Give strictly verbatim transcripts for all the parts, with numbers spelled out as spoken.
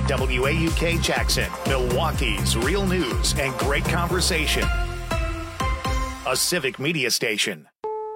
W A U K Jackson, Milwaukee's real news and great conversation. A Civic Media station.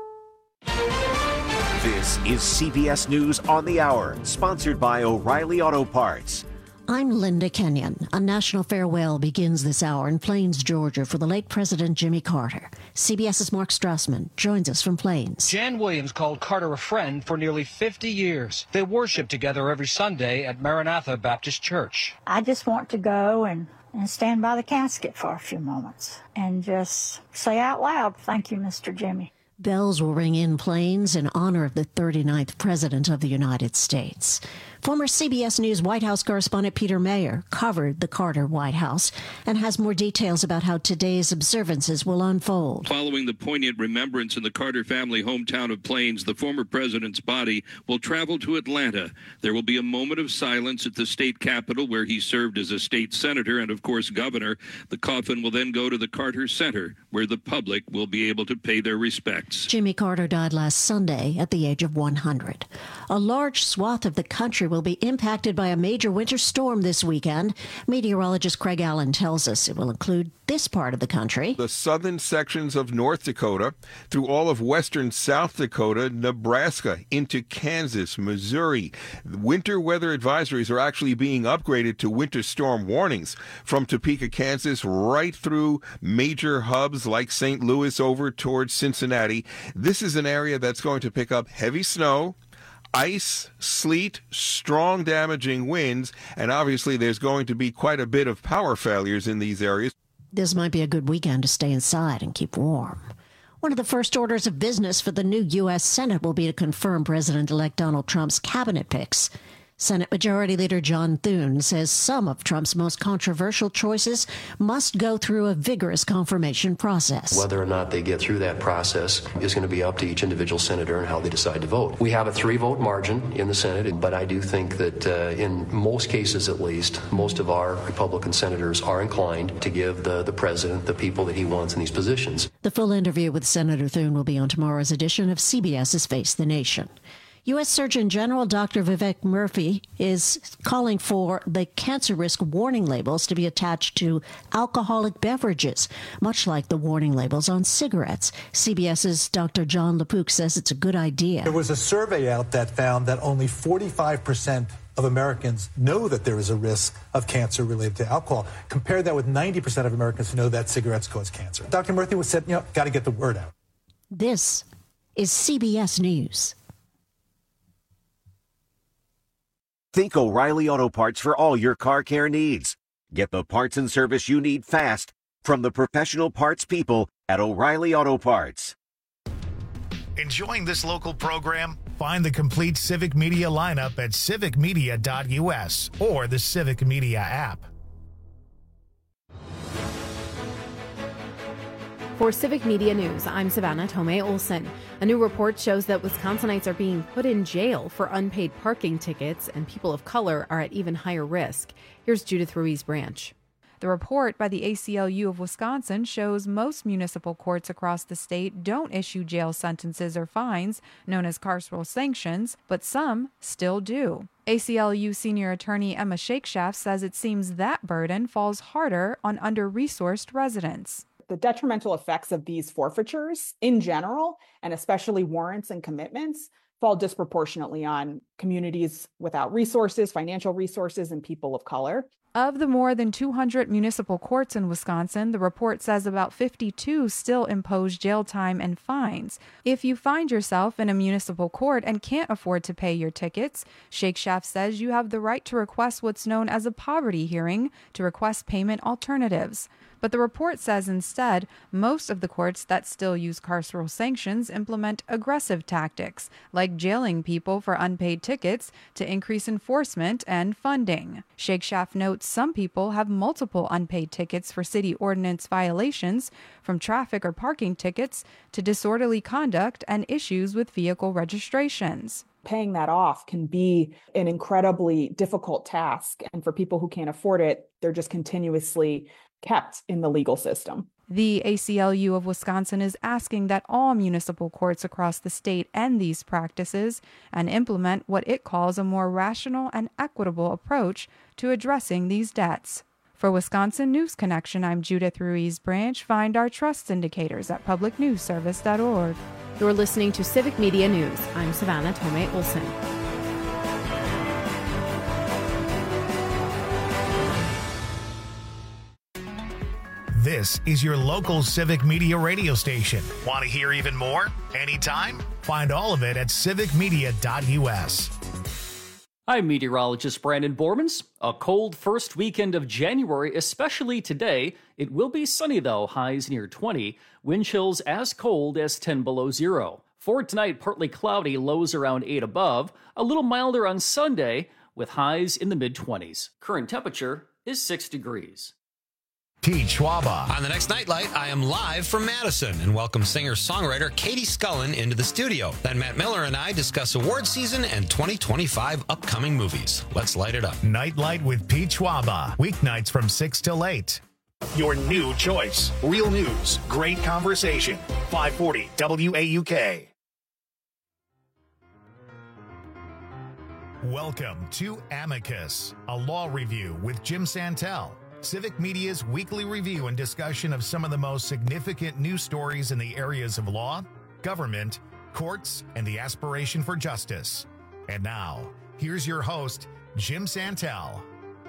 This is C B S News on the Hour, sponsored by O'Reilly Auto Parts. I'm Linda Kenyon. A national farewell begins this hour in Plains, Georgia, for the late President Jimmy Carter. CBS's Mark Strassman joins us from Plains. Jan Williams called Carter a friend for nearly fifty years. They worship together every Sunday at Maranatha Baptist Church. I just want to go and, and stand by the casket for a few moments and just say out loud, thank you, Mister Jimmy. Bells will ring in Plains in honor of the thirty-ninth President of the United States. Former C B S News White House correspondent Peter Mayer covered the Carter White House and has more details about how today's observances will unfold. Following the poignant remembrance in the Carter family hometown of Plains, the former president's body will travel to Atlanta. There will be a moment of silence at the state capitol where he served as a state senator and, of course, governor. The coffin will then go to the Carter Center, where the public will be able to pay their respects. Jimmy Carter died last Sunday at the age of one hundred. A large swath of the country will be impacted by a major winter storm this weekend. Meteorologist Craig Allen tells us it will include this part of the country. The southern sections of North Dakota, through all of western South Dakota, Nebraska, into Kansas, Missouri. Winter weather advisories are actually being upgraded to winter storm warnings from Topeka, Kansas, right through major hubs like Saint Louis over towards Cincinnati. This is an area that's going to pick up heavy snow, ice, sleet, strong damaging winds, and obviously there's going to be quite a bit of power failures in these areas. This might be a good weekend to stay inside and keep warm. One of the first orders of business for the new U S Senate will be to confirm President-elect Donald Trump's cabinet picks. Senate Majority Leader John Thune says some of Trump's most controversial choices must go through a vigorous confirmation process. Whether or not they get through that process is going to be up to each individual senator and how they decide to vote. We have a three-vote margin in the Senate, but I do think that uh, in most cases at least, most of our Republican senators are inclined to give the, the president the people that he wants in these positions. The full interview with Senator Thune will be on tomorrow's edition of CBS's Face the Nation. U S. Surgeon General Doctor Vivek Murthy is calling for the cancer risk warning labels to be attached to alcoholic beverages, much like the warning labels on cigarettes. CBS's Doctor John LaPook says it's a good idea. There was a survey out that found that only forty-five percent of Americans know that there is a risk of cancer related to alcohol. Compare that with ninety percent of Americans who know that cigarettes cause cancer. Doctor Murthy was said, you know, got to get the word out. This is C B S News. Think O'Reilly Auto Parts for all your car care needs. Get the parts and service you need fast from the professional parts people at O'Reilly Auto Parts. Enjoying this local program? Find the complete Civic Media lineup at civic media dot U S or the Civic Media app. For Civic Media News, I'm Savannah Tomei Olson. A new report shows that Wisconsinites are being put in jail for unpaid parking tickets, and people of color are at even higher risk. Here's Judith Ruiz Branch. The report by the A C L U of Wisconsin shows most municipal courts across the state don't issue jail sentences or fines, known as carceral sanctions, but some still do. A C L U senior attorney Emma Shakeshaft says it seems that burden falls harder on under-resourced residents. The detrimental effects of these forfeitures in general, and especially warrants and commitments, fall disproportionately on communities without resources, financial resources, and people of color. Of the more than two hundred municipal courts in Wisconsin, the report says about fifty-two still impose jail time and fines. If you find yourself in a municipal court and can't afford to pay your tickets, Shakeshaft says you have the right to request what's known as a poverty hearing to request payment alternatives. But the report says instead, most of the courts that still use carceral sanctions implement aggressive tactics, like jailing people for unpaid tickets to increase enforcement and funding. Shakeshaft notes some people have multiple unpaid tickets for city ordinance violations, from traffic or parking tickets to disorderly conduct and issues with vehicle registrations. Paying that off can be an incredibly difficult task. And for people who can't afford it, they're just continuously kept in the legal system. The A C L U of Wisconsin is asking that all municipal courts across the state end these practices and implement what it calls a more rational and equitable approach to addressing these debts. For Wisconsin News Connection, I'm Judith Ruiz Branch. Find our trust indicators at public news service dot org. You're listening to Civic Media News. I'm Savannah Tomei Olson. This is your local Civic Media radio station. Want to hear even more? Anytime? Find all of it at civic media dot u s. I'm meteorologist Brandon Bormans. A cold first weekend of January, especially today. It will be sunny though, highs near twenty. Wind chills as cold as ten below zero. For tonight, partly cloudy, lows around eight above. A little milder on Sunday with highs in the mid-twenties. Current temperature is six degrees. Pete Schwaba. On the next Nightlight, I am live from Madison and welcome singer-songwriter Katie Scullen into the studio. Then Matt Miller and I discuss award season and twenty twenty-five upcoming movies. Let's light it up. Nightlight with Pete Schwaba. Weeknights from six till eight. Your new choice. Real news. Great conversation. five forty W A U K. Welcome to Amicus, a law review with Jim Santel. Civic Media's weekly review and discussion of some of the most significant news stories in the areas of law, government, courts, and the aspiration for justice. And now, here's your host, Jim Santel.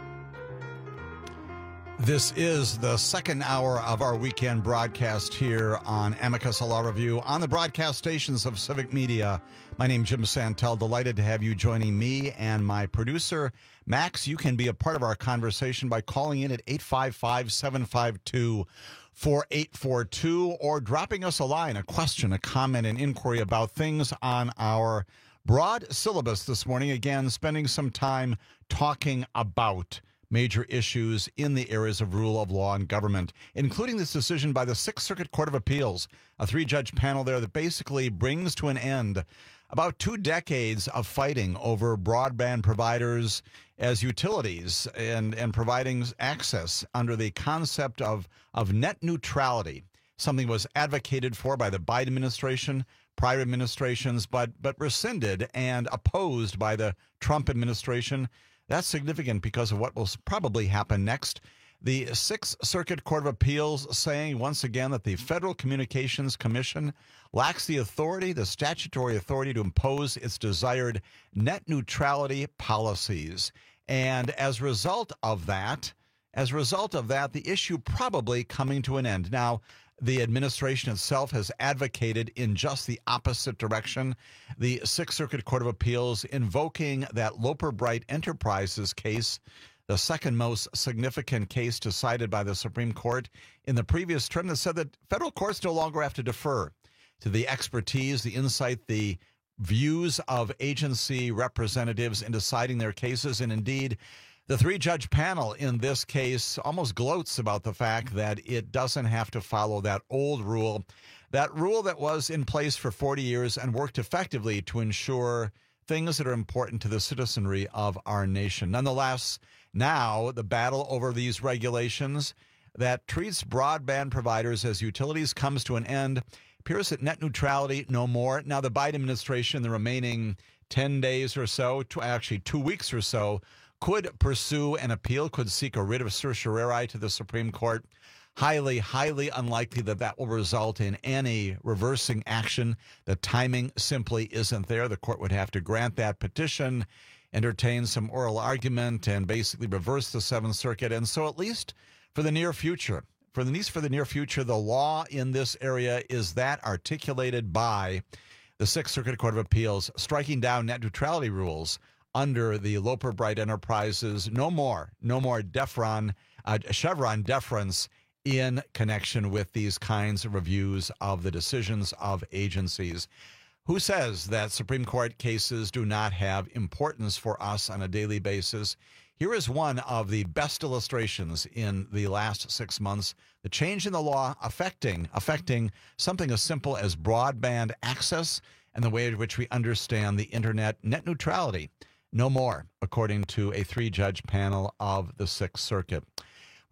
This is the second hour of our weekend broadcast here on Amicus, a Law Review on the broadcast stations of Civic Media. My name is Jim Santel. Delighted to have you joining me and my producer, Max. You can be a part of our conversation by calling in at eight five five, seven five two, four eight four two or dropping us a line, a question, a comment, an inquiry about things on our broad syllabus this morning. Again, spending some time talking about major issues in the areas of rule of law and government, including this decision by the Sixth Circuit Court of Appeals, a three-judge panel there that basically brings to an end about two decades of fighting over broadband providers as utilities and, and providing access under the concept of, of net neutrality, something was advocated for by the Biden administration, prior administrations, but, but rescinded and opposed by the Trump administration. That's significant because of what will probably happen next. The Sixth Circuit Court of Appeals saying once again that the Federal Communications Commission lacks the authority, the statutory authority to impose its desired net neutrality policies. And as a result of that, as a result of that, the issue probably coming to an end. Now, the administration itself has advocated in just the opposite direction. The Sixth Circuit Court of Appeals invoking that Loper Bright Enterprises case, the second most significant case decided by the Supreme Court in the previous term, that said that federal courts no longer have to defer to the expertise, the insight, the views of agency representatives in deciding their cases. And indeed, the three-judge panel in this case almost gloats about the fact that it doesn't have to follow that old rule, that rule that was in place for forty years and worked effectively to ensure things that are important to the citizenry of our nation. Nonetheless, now the battle over these regulations that treats broadband providers as utilities comes to an end. Appears that net neutrality no more. Now the Biden administration, the remaining ten days or so, to actually two weeks or so, could pursue an appeal, could seek a writ of certiorari to the Supreme Court. Highly, highly unlikely that that will result in any reversing action. The timing simply isn't there. The court would have to grant that petition, entertain some oral argument, and basically reverse the Seventh Circuit. And so at least for the near future, for at least for the near future, the law in this area is that articulated by the Sixth Circuit Court of Appeals, striking down net neutrality rules under the Loper Bright Enterprises. No more, no more Defron, uh, Chevron deference in connection with these kinds of reviews of the decisions of agencies. Who says that Supreme Court cases do not have importance for us on a daily basis? Here is one of the best illustrations in the last six months, the change in the law affecting affecting something as simple as broadband access and the way in which we understand the internet. Net neutrality, no more, according to a three-judge panel of the Sixth Circuit.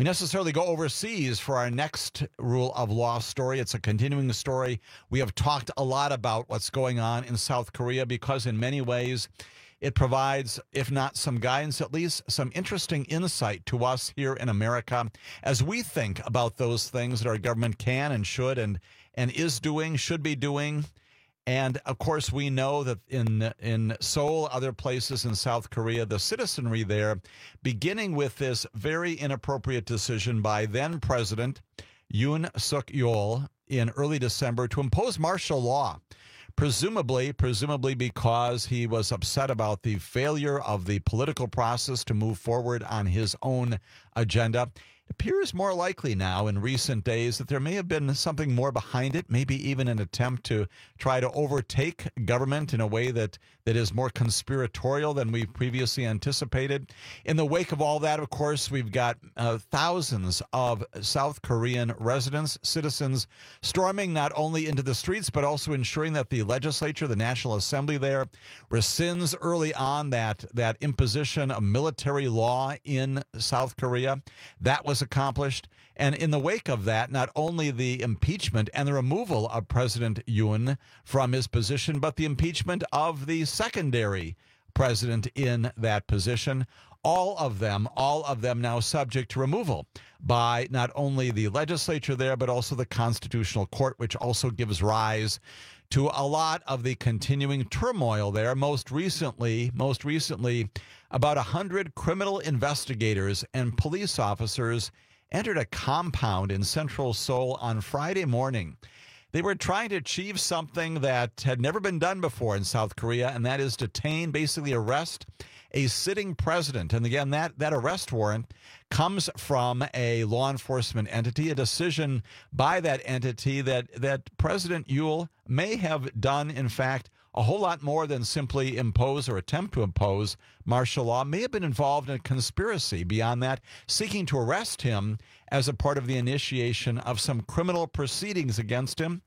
we necessarily go overseas for our next rule of law story. It's a continuing story. We have talked a lot about what's going on in South Korea because in many ways it provides, if not some guidance, at least some interesting insight to us here in America as we think about those things that our government can and should and, and is doing, should be doing. And, of course, we know that in in Seoul, other places in South Korea, the citizenry there, beginning with this very inappropriate decision by then-President Yoon Suk-yeol in early December to impose martial law, presumably, presumably because he was upset about the failure of the political process to move forward on his own agenda. It appears more likely now in recent days that there may have been something more behind it, maybe even an attempt to try to overtake government in a way that, that is more conspiratorial than we previously anticipated. In the wake of all that, of course, we've got uh, thousands of South Korean residents, citizens, storming not only into the streets, but also ensuring that the legislature, the National Assembly there, rescinds early on that, that imposition of military law in South Korea. That was accomplished. And in the wake of that, not only the impeachment and the removal of President Yoon from his position, but the impeachment of the secondary president in that position. All of them, all of them now subject to removal by not only the legislature there, but also the Constitutional Court, which also gives rise to a lot of the continuing turmoil there. Most recently, most recently, about one hundred criminal investigators and police officers entered a compound in central Seoul on Friday morning. They were trying to achieve something that had never been done before in South Korea, and that is detain, basically arrest a sitting president. And again, that, that arrest warrant comes from a law enforcement entity, a decision by that entity that, that President Yoon may have done, in fact, a whole lot more than simply impose or attempt to impose martial law, may have been involved in a conspiracy beyond that, seeking to arrest him as a part of the initiation of some criminal proceedings against him.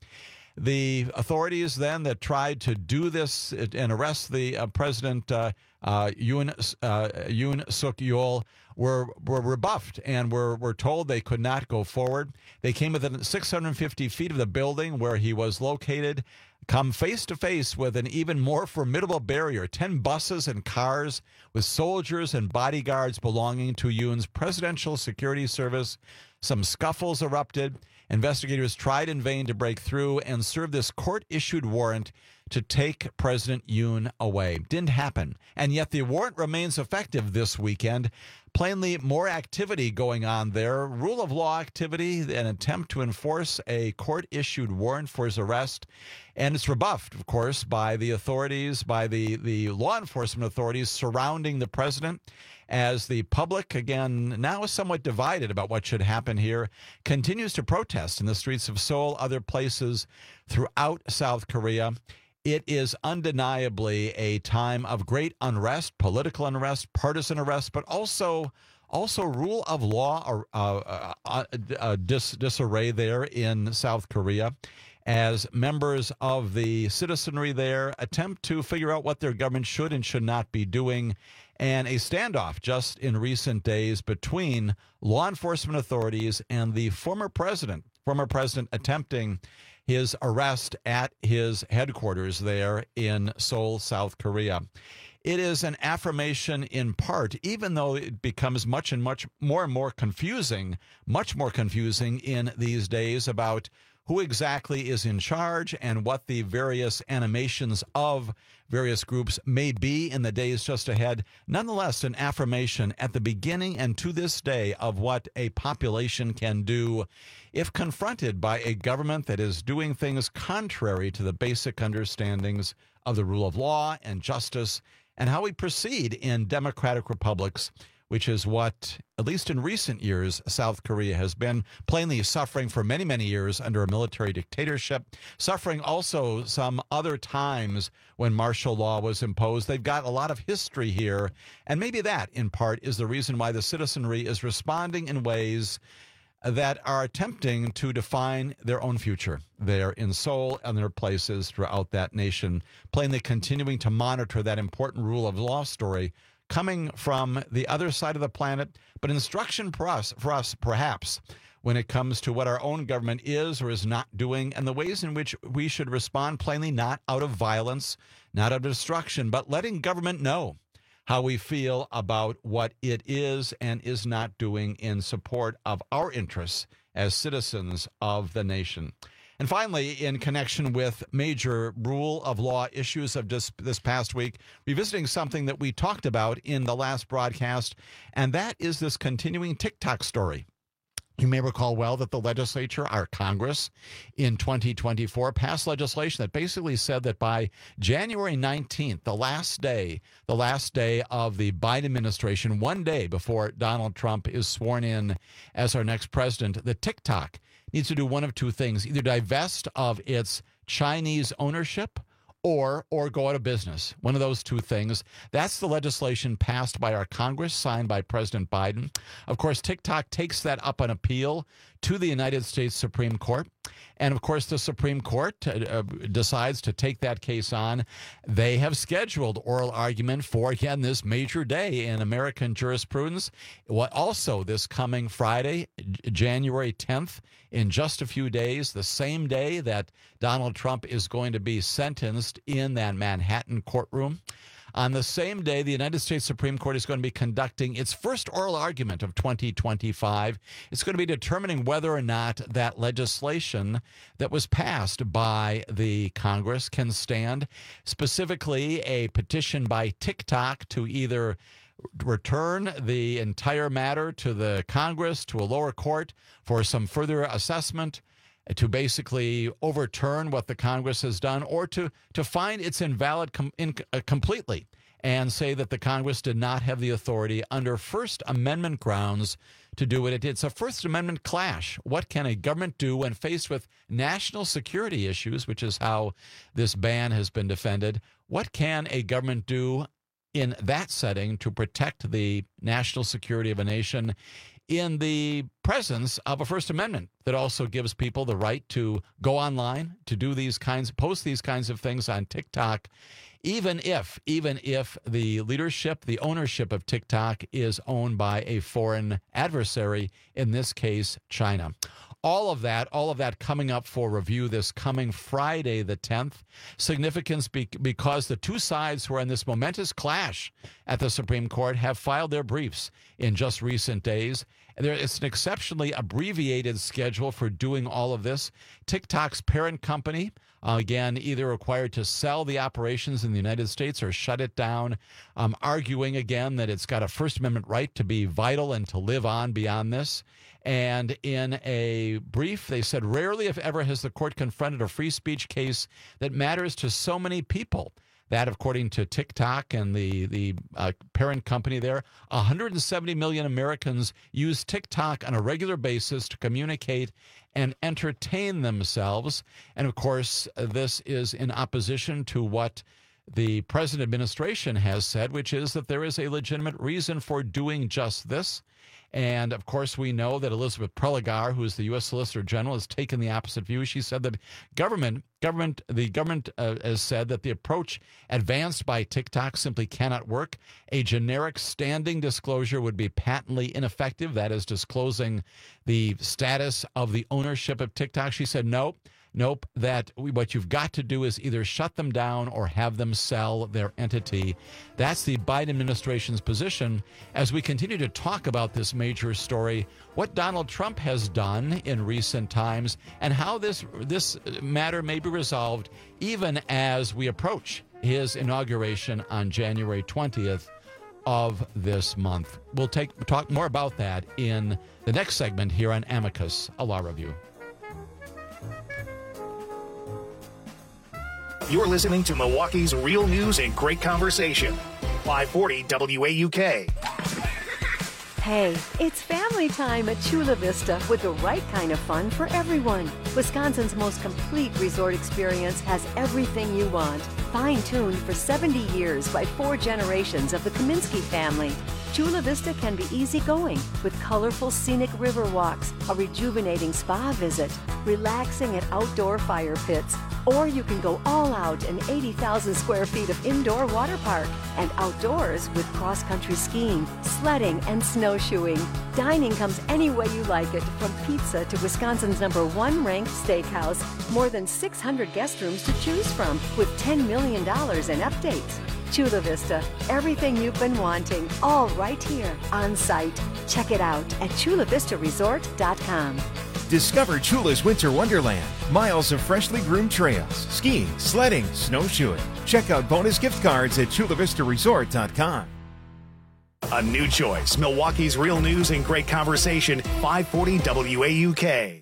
The authorities then that tried to do this and arrest the uh, President uh, uh, Yoon, uh, Yoon Suk-yeol were were rebuffed and were, were told they could not go forward. They came within six hundred fifty feet of the building where he was located, come face to face with an even more formidable barrier, ten buses and cars with soldiers and bodyguards belonging to Yoon's Presidential Security Service. Some scuffles erupted. Investigators tried in vain to break through and serve this court-issued warrant to take President Yoon away. Didn't happen. And yet the warrant remains effective this weekend. Plainly more activity going on there. Rule of law activity, an attempt to enforce a court-issued warrant for his arrest. And it's rebuffed, of course, by the authorities, by the, the law enforcement authorities surrounding the president, as the public, again, now is somewhat divided about what should happen here, continues to protest in the streets of Seoul, other places throughout South Korea. It is undeniably a time of great unrest, political unrest, partisan unrest, but also also rule of law or uh, uh, uh, dis- disarray there in South Korea, as members of the citizenry there attempt to figure out what their government should and should not be doing. And a standoff just in recent days between law enforcement authorities and the former president, former president attempting his arrest at his headquarters there in Seoul, South Korea. It is an affirmation in part, even though it becomes much and much more and more confusing, much more confusing in these days about who exactly is in charge and what the various animations of various groups may be in the days just ahead. Nonetheless, an affirmation at the beginning and to this day of what a population can do if confronted by a government that is doing things contrary to the basic understandings of the rule of law and justice and how we proceed in democratic republics, which is what, at least in recent years, South Korea has been, plainly suffering for many, many years under a military dictatorship, suffering also some other times when martial law was imposed. They've got a lot of history here, and maybe that, in part, is the reason why the citizenry is responding in ways that are attempting to define their own future there in Seoul and their places throughout that nation, plainly continuing to monitor that important rule of law story coming from the other side of the planet, but instruction for us, for us perhaps, when it comes to what our own government is or is not doing and the ways in which we should respond plainly, not out of violence, not out of destruction, but letting government know how we feel about what it is and is not doing in support of our interests as citizens of the nation. And finally, in connection with major rule of law issues of this, this past week, revisiting something that we talked about in the last broadcast, and that is this continuing TikTok story. You may recall well that the legislature, our Congress, in twenty twenty-four passed legislation that basically said that by January nineteenth, the last day, the last day of the Biden administration, one day before Donald Trump is sworn in as our next president, that TikTok needs to do one of two things, either divest of its Chinese ownership or or go out of business. One of those two things. That's the legislation passed by our Congress, signed by President Biden. Of course, TikTok takes that up on appeal to the United States Supreme Court. And of course, the Supreme Court uh, decides to take that case on. They have scheduled oral argument for, again, this major day in American jurisprudence. What also this coming Friday, January tenth, in just a few days, the same day that Donald Trump is going to be sentenced in that Manhattan courtroom. On the same day, the United States Supreme Court is going to be conducting its first oral argument of twenty twenty-five. It's going to be determining whether or not that legislation that was passed by the Congress can stand, specifically a petition by TikTok to either return the entire matter to the Congress, to a lower court for some further assessment, to basically overturn what the Congress has done, or to, to find it's invalid com- in, uh, completely and say that the Congress did not have the authority under First Amendment grounds to do it. It's a First Amendment clash. What can a government do when faced with national security issues, which is how this ban has been defended? What can a government do in that setting to protect the national security of a nation in the presence of a First Amendment that also gives people the right to go online, to do these kinds, post these kinds of things on TikTok, even if, even if the leadership, the ownership of TikTok is owned by a foreign adversary, in this case, China. All of that, all of that coming up for review this coming Friday, the tenth. Significance be- because the two sides who are in this momentous clash at the Supreme Court have filed their briefs in just recent days. There, it's an exceptionally abbreviated schedule for doing all of this. TikTok's parent company, uh, again, either required to sell the operations in the United States or shut it down, um, arguing again that it's got a First Amendment right to be vital and to live on beyond this. And in a brief, they said, rarely, if ever, has the court confronted a free speech case that matters to so many people. That, according to TikTok and the, the uh, parent company there, one hundred seventy million Americans use TikTok on a regular basis to communicate and entertain themselves. And, of course, this is in opposition to what the present administration has said, which is that there is a legitimate reason for doing just this. And, of course, we know that Elizabeth Prelogar, who is the U S Solicitor General, has taken the opposite view. She said that government, government, the government uh, has said that the approach advanced by TikTok simply cannot work. A generic standing disclosure would be patently ineffective. That is disclosing the status of the ownership of TikTok. She said, nope. Nope, that what you've got to do is either shut them down or have them sell their entity. That's the Biden administration's position as we continue to talk about this major story, what Donald Trump has done in recent times, and how this this matter may be resolved even as we approach his inauguration on January twentieth of this month. We'll take talk more about that in the next segment here on Amicus, a law review. You're listening to Milwaukee's Real News and Great Conversation. five forty W A U K. Hey, it's family time at Chula Vista with the right kind of fun for everyone. Wisconsin's most complete resort experience has everything you want. Fine-tuned for seventy years by four generations of the Kaminsky family. Chula Vista can be easygoing with colorful scenic river walks, a rejuvenating spa visit, relaxing at outdoor fire pits, or you can go all out in eighty thousand square feet of indoor water park and outdoors with cross-country skiing, sledding, and snowshoeing. Dining comes any way you like it, from pizza to Wisconsin's number one ranked steakhouse. More than six hundred guest rooms to choose from with ten million dollars in updates. Chula Vista, everything you've been wanting, all right here on site. Check it out at chula vista resort dot com. Discover Chula's Winter Wonderland. Miles of freshly groomed trails, skiing, sledding, snowshoeing. Check out bonus gift cards at chula vista resort dot com. A new choice. Milwaukee's real news and great conversation. five forty W A U K.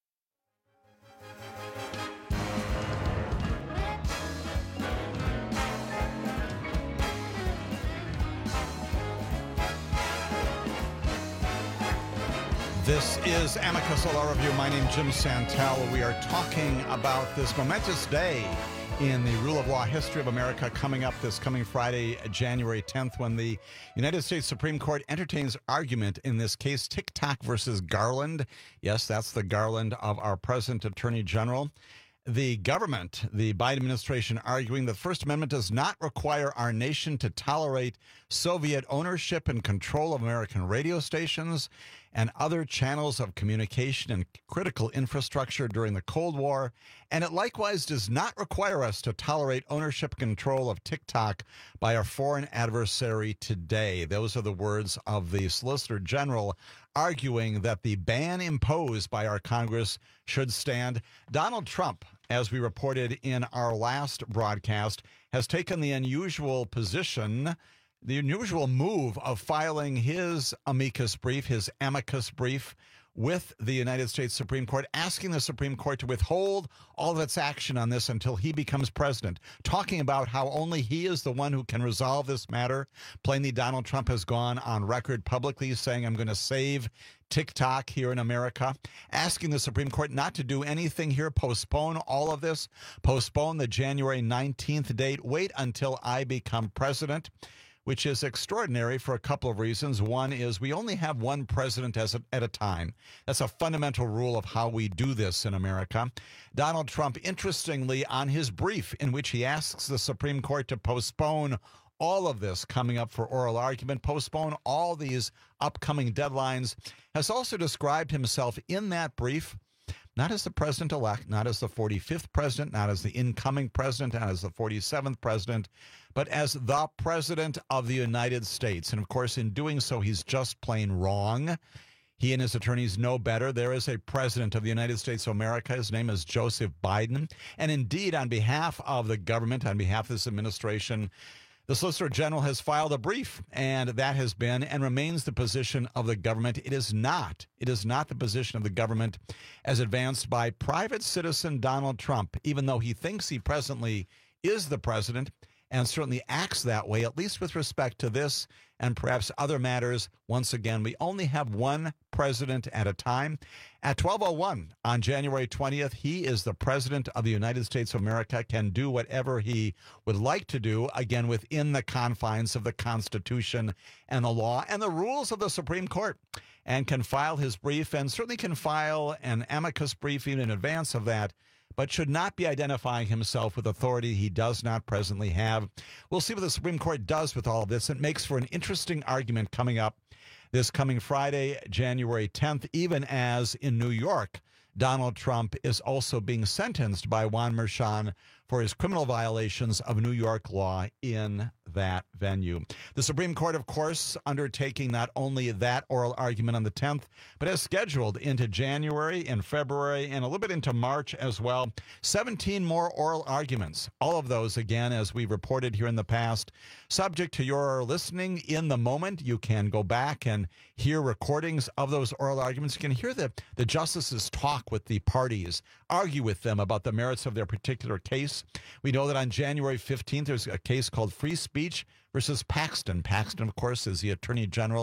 This is Amicus Law Review. My name is Jim Santel. We are talking about this momentous day in the rule of law history of America coming up this coming Friday, January tenth, when the United States Supreme Court entertains argument in this case, TikTok versus Garland. Yes, that's the Garland of our present Attorney General. The government, the Biden administration, arguing the First Amendment does not require our nation to tolerate Soviet ownership and control of American radio stations and other channels of communication and critical infrastructure during the Cold War, and it likewise does not require us to tolerate ownership and control of TikTok by our foreign adversary today. Those are the words of the Solicitor General arguing that the ban imposed by our Congress should stand. Donald Trump, as we reported in our last broadcast, has taken the unusual position, the unusual move of filing his amicus brief, his amicus brief, with the United States Supreme Court, asking the Supreme Court to withhold all of its action on this until he becomes president, talking about how only he is the one who can resolve this matter. Plainly, Donald Trump has gone on record publicly saying, I'm going to save TikTok here in America, asking the Supreme Court not to do anything here, postpone all of this, postpone the January nineteenth date, wait until I become president, which is extraordinary for a couple of reasons. One is we only have one president as a, at a time. That's a fundamental rule of how we do this in America. Donald Trump, interestingly, on his brief in which he asks the Supreme Court to postpone all of this coming up for oral argument, postpone all these upcoming deadlines, has also described himself in that brief not as the president-elect, not as the forty-fifth president, not as the incoming president, not as the forty-seventh president, but as the president of the United States. And, of course, in doing so, he's just plain wrong. He and his attorneys know better. There is a president of the United States of America. His name is Joseph Biden. And, indeed, on behalf of the government, on behalf of this administration, the Solicitor General has filed a brief, and that has been and remains the position of the government. It is not. It is not the position of the government as advanced by private citizen Donald Trump, even though he thinks he presently is the president and certainly acts that way, at least with respect to this and perhaps other matters. Once again, we only have one president at a time. At twelve oh one on January twentieth, he is the president of the United States of America, can do whatever he would like to do, again, within the confines of the Constitution and the law and the rules of the Supreme Court, and can file his brief and certainly can file an amicus brief even in advance of that, but should not be identifying himself with authority he does not presently have. We'll see what the Supreme Court does with all of this. It makes for an interesting argument coming up this coming Friday, January tenth, even as in New York, Donald Trump is also being sentenced by Juan Merchan for his criminal violations of New York law in that venue. The Supreme Court, of course, undertaking not only that oral argument on the tenth, but has scheduled into January and February and a little bit into March as well, seventeen more oral arguments. All of those, again, as we reported here in the past, subject to your listening in the moment. You can go back and hear recordings of those oral arguments. You can hear the, the justices talk with the parties, argue with them about the merits of their particular case. We know that on January fifteenth, there's a case called Free Speech versus Paxton. Paxton, of course, is the Attorney General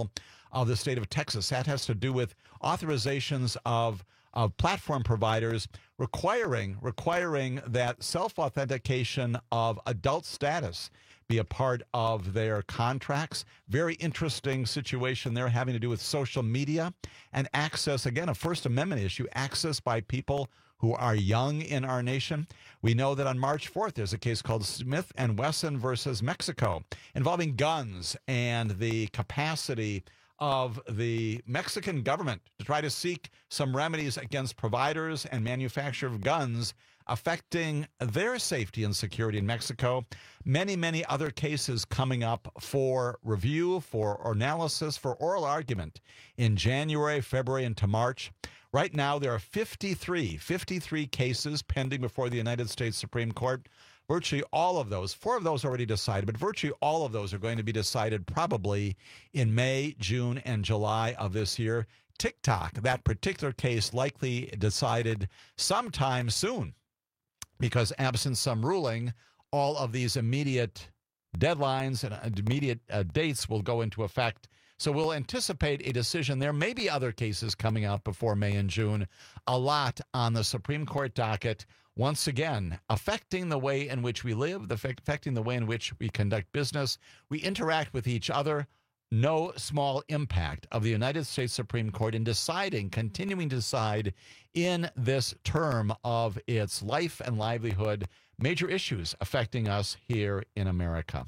of the state of Texas. That has to do with authorizations of of platform providers requiring requiring that self-authentication of adult status be a part of their contracts. Very interesting situation there having to do with social media and access, again, a First Amendment issue, access by people who are young in our nation. We know that on March fourth, there's a case called Smith and Wesson versus Mexico involving guns and the capacity of the Mexican government to try to seek some remedies against providers and manufacturers of guns affecting their safety and security in Mexico. Many, many other cases coming up for review, for analysis, for oral argument in January, February, and to March. Right now, there are fifty-three, fifty-three cases pending before the United States Supreme Court. Virtually all of those, four of those already decided, but virtually all of those are going to be decided probably in May, June, and July of this year. TikTok, that particular case, likely decided sometime soon, because absent some ruling, all of these immediate deadlines and immediate uh, dates will go into effect. So we'll anticipate a decision. There may be other cases coming out before May and June, a lot on the Supreme Court docket, once again, affecting the way in which we live, affecting the way in which we conduct business, we interact with each other. No small impact of the United States Supreme Court in deciding, continuing to decide in this term of its life and livelihood, major issues affecting us here in America.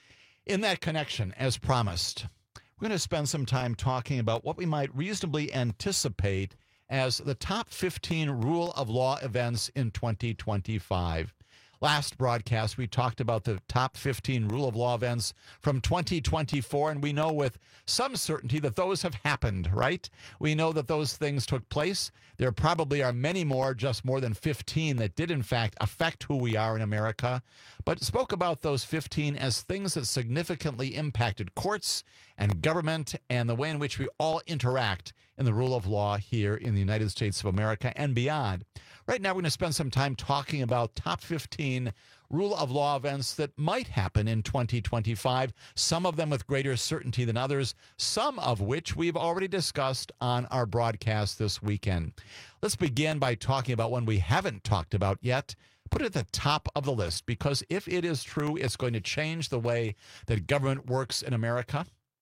In that connection, as promised, we're going to spend some time talking about what we might reasonably anticipate as the top fifteen rule of law events in twenty twenty-five. Last broadcast, we talked about the top fifteen rule of law events from twenty twenty-four, and we know with some certainty that those have happened, right? We know that those things took place. There probably are many more, just more than fifteen, that did, in fact, affect who we are in America, but spoke about those fifteen as things that significantly impacted courts and government and the way in which we all interact in the rule of law here in the United States of America and beyond. Right now, we're going to spend some time talking about top fifteen rule of law events that might happen in twenty twenty-five, some of them with greater certainty than others, some of which we've already discussed on our broadcast this weekend. Let's begin by talking about one we haven't talked about yet. Put it at the top of the list, because if it is true, it's going to change the way that government works in America.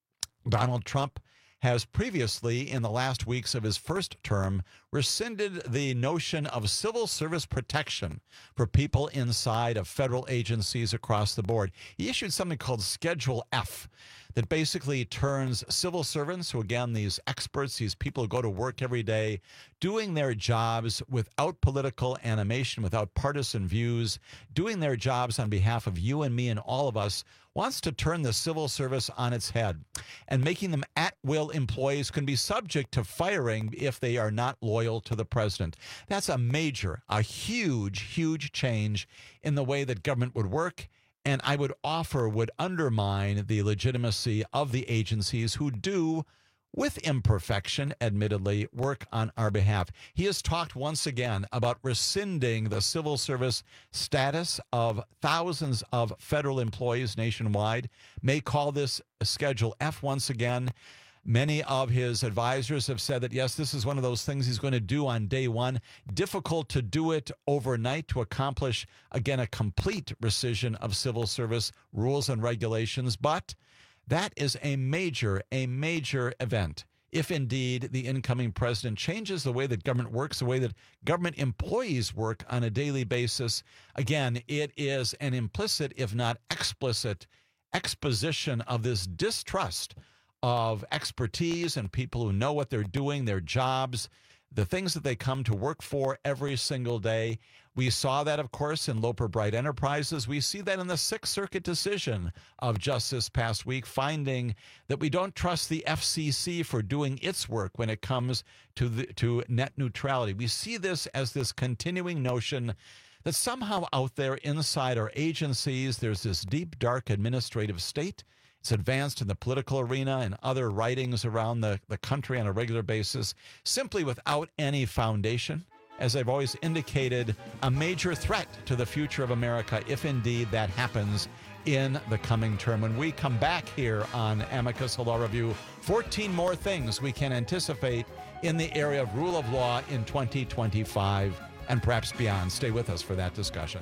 Donald Trump has previously, in the last weeks of his first term, rescinded the notion of civil service protection for people inside of federal agencies across the board. He issued something called Schedule F that basically turns civil servants, who again, these experts, these people who go to work every day, doing their jobs without political animation, without partisan views, doing their jobs on behalf of you and me and all of us, wants to turn the civil service on its head, and making them at-will employees can be subject to firing if they are not loyal to the president. That's a major, a huge, huge change in the way that government would work, and I would offer would undermine the legitimacy of the agencies who do, with imperfection, admittedly, work on our behalf. He has talked once again about rescinding the civil service status of thousands of federal employees nationwide. May call this Schedule F once again. Many of his advisors have said that, yes, this is one of those things he's going to do on day one. Difficult to do it overnight to accomplish, again, a complete rescission of civil service rules and regulations. But that is a major, a major event. If indeed the incoming president changes the way that government works, the way that government employees work on a daily basis, again, it is an implicit, if not explicit, exposition of this distrust of expertise and people who know what they're doing, their jobs, the things that they come to work for every single day. We saw that, of course, in Loper Bright Enterprises. We see that in the Sixth Circuit decision of just this past week, finding that we don't trust the F C C for doing its work when it comes to the, to net neutrality. We see this as this continuing notion that somehow out there inside our agencies, there's this deep, dark administrative state. It's advanced in the political arena and other writings around the, the country on a regular basis, simply without any foundation. As I've always indicated, a major threat to the future of America, if indeed that happens. in the coming term. When we come back here on Amicus Law Review, fourteen more things we can anticipate in the area of rule of law in twenty twenty-five and perhaps beyond. Stay with us for that discussion.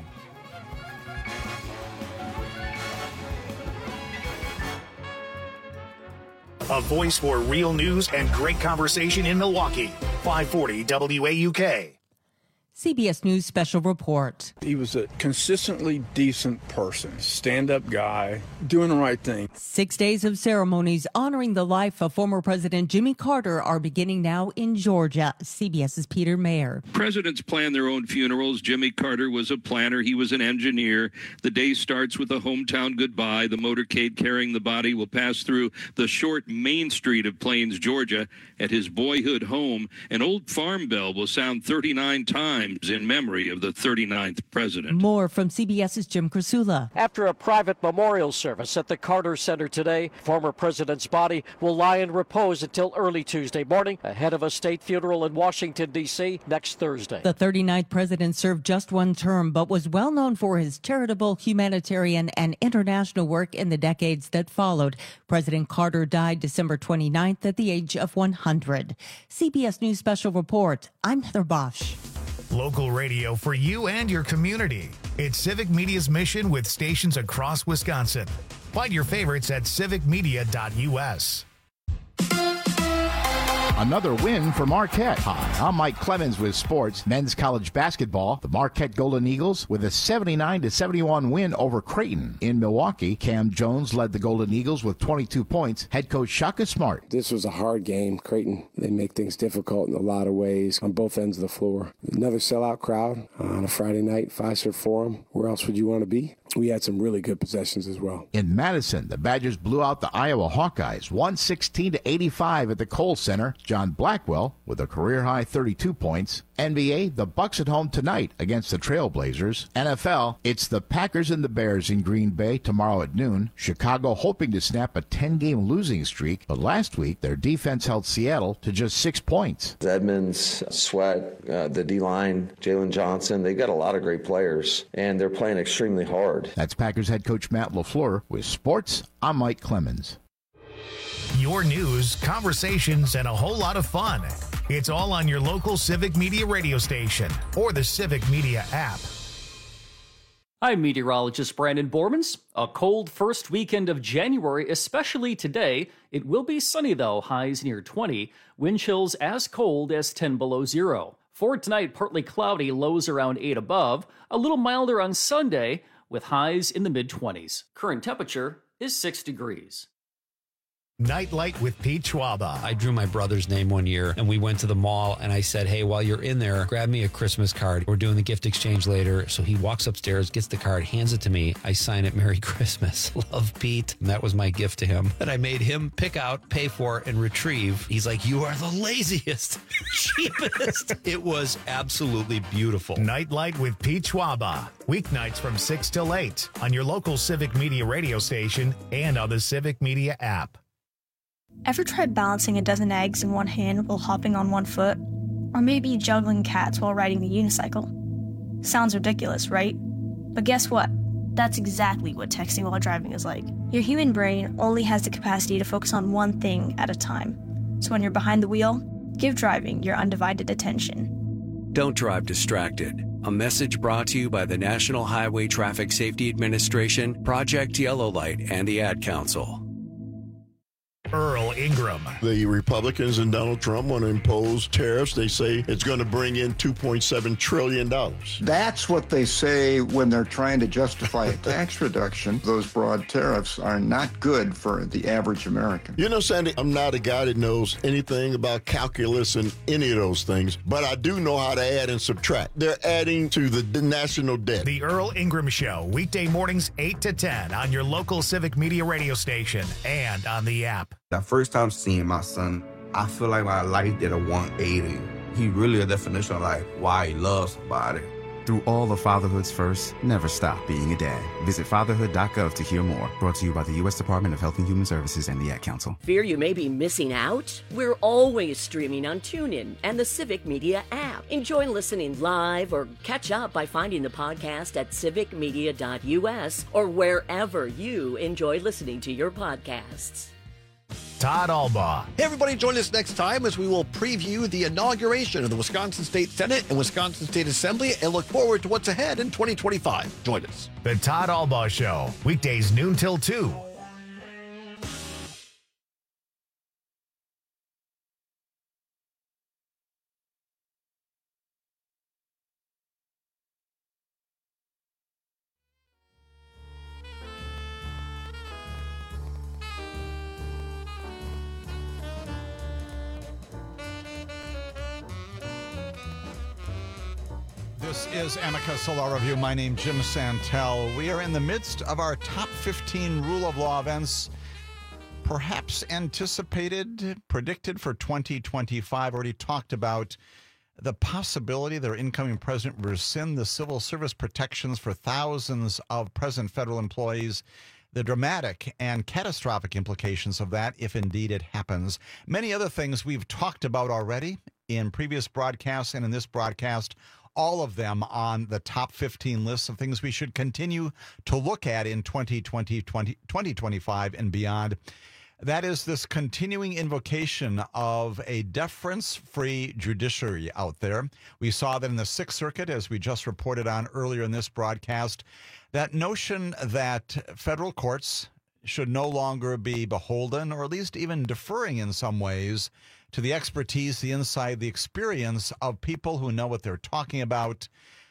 A voice for real news and great conversation in Milwaukee. five forty W A U K. C B S News Special Report. He was a consistently decent person, stand-up guy, doing the right thing. Six days of ceremonies honoring the life of former President Jimmy Carter are beginning now in Georgia. CBS's Peter Mayer. Presidents plan their own funerals. Jimmy Carter was a planner. He was an engineer. The day starts with a hometown goodbye. The motorcade carrying the body will pass through the short main street of Plains, Georgia. At his boyhood home, an old farm bell will sound thirty-nine times in memory of the thirty-ninth president. More from CBS's Jim Krasula. After a private memorial service at the Carter Center today, former president's body will lie in repose until early Tuesday morning, ahead of a state funeral in Washington, D C next Thursday. The thirty-ninth president served just one term, but was well known for his charitable, humanitarian, and international work in the decades that followed. President Carter died December twenty-ninth at the age of one hundred. C B S News Special Report. I'm Heather Bosch. Local radio for you and your community. It's Civic Media's mission with stations across Wisconsin. Find your favorites at civic media dot U S. Another win for Marquette. Hi, I'm Mike Clemens with sports. Men's college basketball. The Marquette Golden Eagles with a seventy-nine to seventy-one win over Creighton. In Milwaukee, Cam Jones led the Golden Eagles with twenty-two points. Head coach Shaka Smart. This was a hard game. Creighton, they make things difficult in a lot of ways on both ends of the floor. Another sellout crowd on a Friday night, Fiserv Forum. Where else would you want to be? We had some really good possessions as well. In Madison, the Badgers blew out the Iowa Hawkeyes, one sixteen to eighty-five at the Kohl Center. John Blackwell with a career-high thirty-two points. N B A, the Bucks at home tonight against the Trailblazers. N F L, it's the Packers and the Bears in Green Bay tomorrow at noon. Chicago hoping to snap a ten-game losing streak, but last week their defense held Seattle to just six points. Edmonds, Sweat, uh, the D-line, Jalen Johnson, they got a lot of great players, and they're playing extremely hard. That's Packers head coach Matt LaFleur. With sports, I'm Mike Clemens. Your news, conversations, and a whole lot of fun. It's all on your local Civic Media radio station or the Civic Media app. I'm meteorologist Brandon Bormans. A cold first weekend of January, especially today. It will be sunny, though, highs near twenty. Wind chills as cold as ten below zero. For tonight, partly cloudy, lows around eight above. A little milder on Sunday, with highs in the mid-twenties. Current temperature is six degrees. Nightlight with Pete Schwaba. I drew my brother's name one year, and we went to the mall, and I said, hey, while you're in there, grab me a Christmas card. We're doing the gift exchange later. So he walks upstairs, gets the card, hands it to me. I sign it, Merry Christmas. Love, Pete. And that was my gift to him. That I made him pick out, pay for, and retrieve. He's like, you are the laziest, cheapest. It was absolutely beautiful. Nightlight with Pete Schwaba. Weeknights from six till eight on your local Civic Media radio station and on the Civic Media app. Ever tried balancing a dozen eggs in one hand while hopping on one foot? Or maybe juggling cats while riding the unicycle? Sounds ridiculous, right? But guess what? That's exactly what texting while driving is like. Your human brain only has the capacity to focus on one thing at a time. So when you're behind the wheel, give driving your undivided attention. Don't drive distracted. A message brought to you by the National Highway Traffic Safety Administration, Project Yellow Light, and the Ad Council. Earl Ingram. The Republicans and Donald Trump want to impose tariffs. They say it's going to bring in two point seven trillion dollars. That's what they say when they're trying to justify a tax reduction. Those broad tariffs are not good for the average American. You know, Sandy, I'm not a guy that knows anything about calculus and any of those things, but I do know how to add and subtract. They're adding to the national debt. The Earl Ingram Show, weekday mornings eight to ten on your local Civic Media radio station and on the app. The first time seeing my son, I feel like my life did a one eighty. He really a definition of like why he loves somebody. Through all of fatherhood's firsts, never stop being a dad. Visit fatherhood dot gov to hear more. Brought to you by the U S Department of Health and Human Services and the Ad Council. Fear you may be missing out? We're always streaming on TuneIn and the Civic Media app. Enjoy listening live or catch up by finding the podcast at civic media dot u s or wherever you enjoy listening to your podcasts. Todd Albaugh. Hey, everybody, join us next time as we will preview the inauguration of the Wisconsin State Senate and Wisconsin State Assembly and look forward to what's ahead in twenty twenty-five. Join us. The Todd Albaugh Show, weekdays noon till two. This is Amicus Law Review. My name is Jim Santel. We are in the midst of our top fifteen rule of law events, perhaps anticipated, predicted for twenty twenty-five. Already talked about the possibility that our incoming president will rescind the civil service protections for thousands of present federal employees, the dramatic and catastrophic implications of that, if indeed it happens. Many other things we've talked about already in previous broadcasts and in this broadcast, all of them on the top fifteen lists of things we should continue to look at in twenty twenty, twenty twenty-five and beyond. That is this continuing invocation of a deference-free judiciary out there. We saw that in the Sixth Circuit, as we just reported on earlier in this broadcast, that notion that federal courts should no longer be beholden, or at least even deferring in some ways, to the expertise, the insight, the experience of people who know what they're talking about.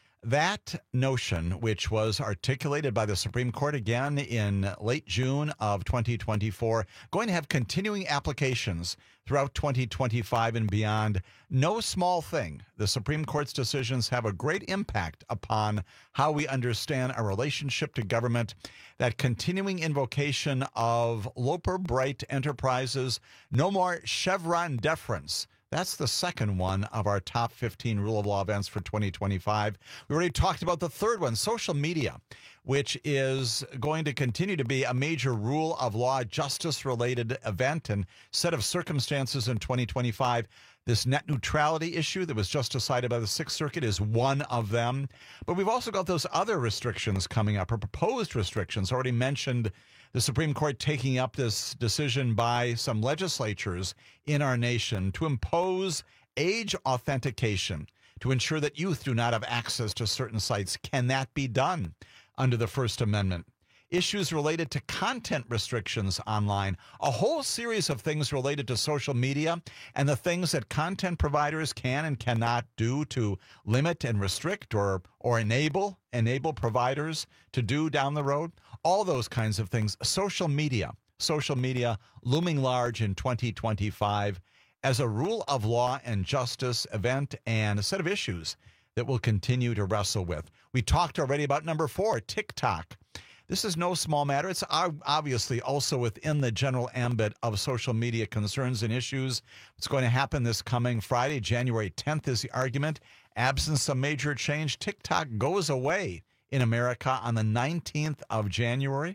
That notion, which was articulated by the Supreme Court again in late June of twenty twenty-four, going to have continuing applications throughout twenty twenty-five and beyond. No small thing. The Supreme Court's decisions have a great impact upon how we understand our relationship to government. That continuing invocation of Loper Bright Enterprises, no more Chevron deference. That's the second one of our top fifteen rule of law events for twenty twenty-five. We already talked about the third one, social media, which is going to continue to be a major rule of law, justice-related event and set of circumstances in twenty twenty-five. This net neutrality issue that was just decided by the Sixth Circuit is one of them. But we've also got those other restrictions coming up, or proposed restrictions. Already mentioned the Supreme Court taking up this decision by some legislatures in our nation to impose age authentication to ensure that youth do not have access to certain sites. Can that be done under the First Amendment? Issues related to content restrictions online, a whole series of things related to social media and the things that content providers can and cannot do to limit and restrict or or enable enable providers to do down the road. All those kinds of things. Social media, social media looming large in twenty twenty-five as a rule of law and justice event and a set of issues that we'll continue to wrestle with. We talked already about number four, TikTok. This is no small matter. It's obviously also within the general ambit of social media concerns and issues. What's going to happen this coming Friday, January tenth, is the argument. Absent some major change, TikTok goes away in America on the nineteenth of January.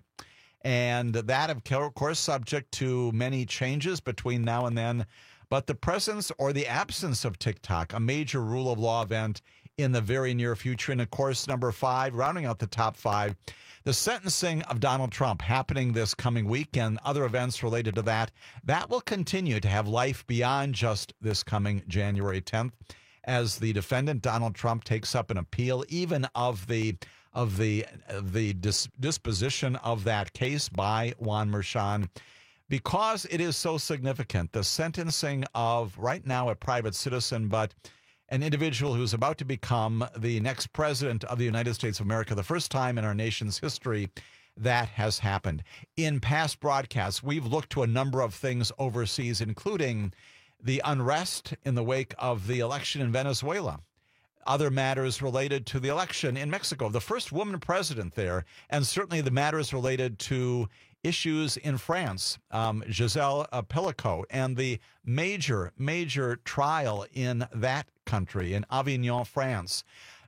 And that, of course, subject to many changes between now and then. But the presence or the absence of TikTok, a major rule of law event in the very near future. And, of course, number five, rounding out the top five, the sentencing of Donald Trump happening this coming week and other events related to that, that will continue to have life beyond just this coming January tenth as the defendant, Donald Trump, takes up an appeal even of the of the the dis- disposition of that case by Juan Merchan. Because it is so significant, the sentencing of right now a private citizen, but an individual who's about to become the next president of the United States of America, the first time in our nation's history that has happened. In past broadcasts, we've looked to a number of things overseas, including the unrest in the wake of the election in Venezuela, other matters related to the election in Mexico, the first woman president there, and certainly the matters related to issues in France, um, Giselle uh, Pellicot, and the major, major trial in that country, in Avignon, France.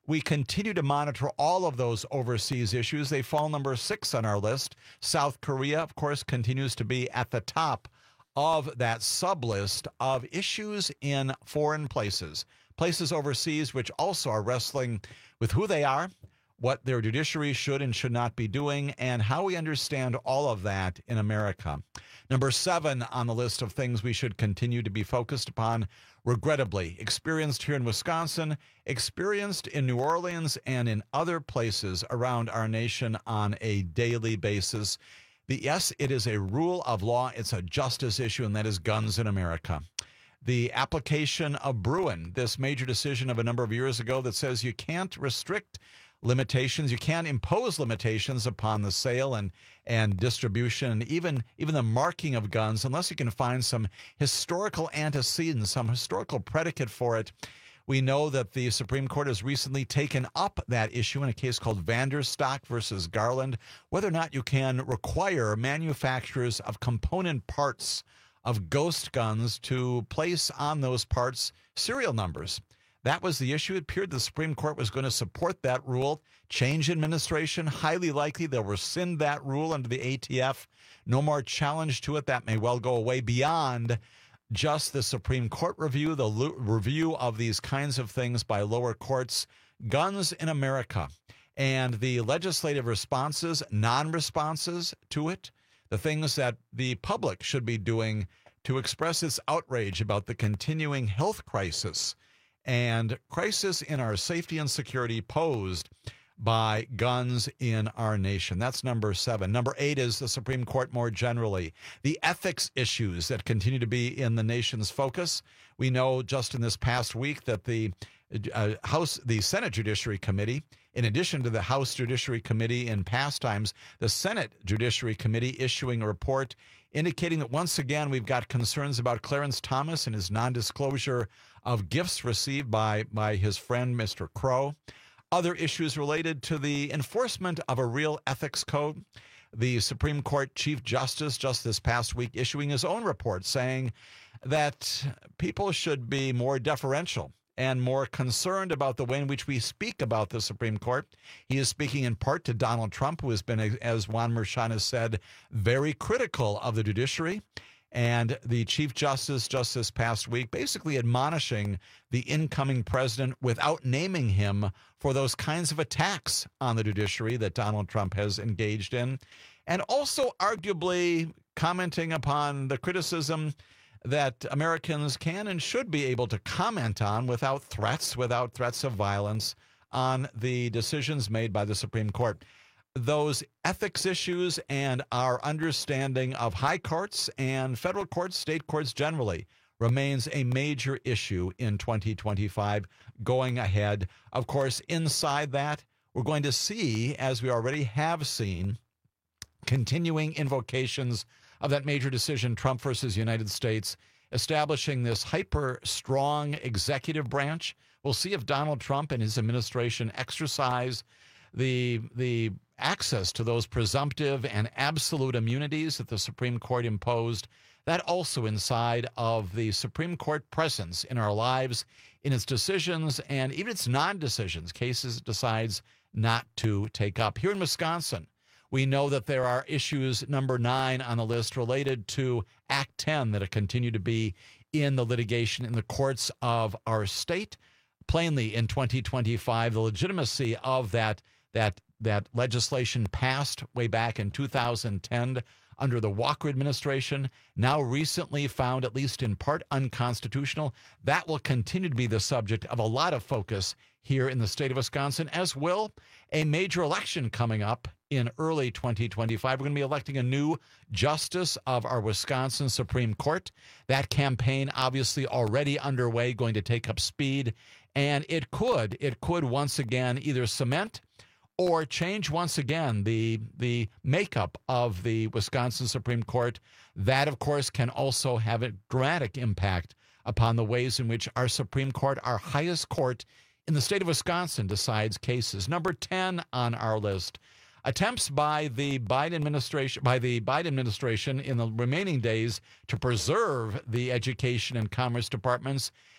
We continue to monitor all of those overseas issues. They fall number six on our list. South Korea, of course, continues to be at the top of that sub-list of issues in foreign places, places overseas which also are wrestling with who they are, what their judiciary should and should not be doing, and how we understand all of that in America. Number seven on the list of things we should continue to be focused upon, regrettably, experienced here in Wisconsin, experienced in New Orleans, and in other places around our nation on a daily basis. The, yes, it is a rule of law. It's a justice issue, and that is guns in America. The application of Bruen, this major decision of a number of years ago that says you can't restrict limitations, you can't impose limitations upon the sale and and distribution and even even the marking of guns unless you can find some historical antecedent, some historical predicate for it. We know that the Supreme Court has recently taken up that issue in a case called Vanderstock versus Garland, whether or not you can require manufacturers of component parts of ghost guns to place on those parts serial numbers. That was the issue. It appeared the Supreme Court was going to support that rule. Change administration, highly likely they'll rescind that rule under the A T F. No more challenge to it. That may well go away beyond just the Supreme Court review, the lo- review of these kinds of things by lower courts. Guns in America and the legislative responses, non-responses to it, the things that the public should be doing to express its outrage about the continuing health crisis and crisis in our safety and security posed by guns in our nation. That's number seven. Number eight is the Supreme Court more generally. The ethics issues that continue to be in the nation's focus. We know just in this past week that the uh, House, the Senate Judiciary Committee, in addition to the House Judiciary Committee in past times, the Senate Judiciary Committee issuing a report indicating that once again we've got concerns about Clarence Thomas and his non-disclosure of gifts received by, by his friend, Mister Crow. Other issues related to the enforcement of a real ethics code. The Supreme Court Chief Justice just this past week issuing his own report saying that people should be more deferential and more concerned about the way in which we speak about the Supreme Court. He is speaking in part to Donald Trump, who has been, as Juan Merchan has said, very critical of the judiciary. And the Chief Justice just this past week basically admonishing the incoming president without naming him for those kinds of attacks on the judiciary that Donald Trump has engaged in. And also arguably commenting upon the criticism that Americans can and should be able to comment on without threats, without threats of violence on the decisions made by the Supreme Court. Those ethics issues and our understanding of high courts and federal courts, state courts generally, remains a major issue in twenty twenty-five going ahead. Of course, inside that, we're going to see, as we already have seen, continuing invocations of that major decision, Trump versus United States, establishing this hyper-strong executive branch. We'll see if Donald Trump and his administration exercise the the access to those presumptive and absolute immunities that the Supreme Court imposed. That also inside of the Supreme Court presence in our lives, in its decisions, and even its non-decisions, cases it decides not to take up. Here in Wisconsin, we know that there are issues, number nine on the list, related to Act ten that continue to be in the litigation in the courts of our state. Plainly, in twenty twenty-five, the legitimacy of that that that legislation passed way back in two thousand ten under the Walker administration, now recently found at least in part unconstitutional. That will continue to be the subject of a lot of focus here in the state of Wisconsin, as will a major election coming up in early twenty twenty-five. We're going to be electing a new justice of our Wisconsin Supreme Court. That campaign obviously already underway, going to take up speed, and it could, it could once again either cement or change once again the the makeup of the Wisconsin Supreme Court. That, of course, can also have a dramatic impact upon the ways in which our Supreme Court, our highest court in the state of Wisconsin, decides cases. Number ten on our list, attempts by the Biden administration, by the Biden administration in the remaining days to preserve the education and commerce departments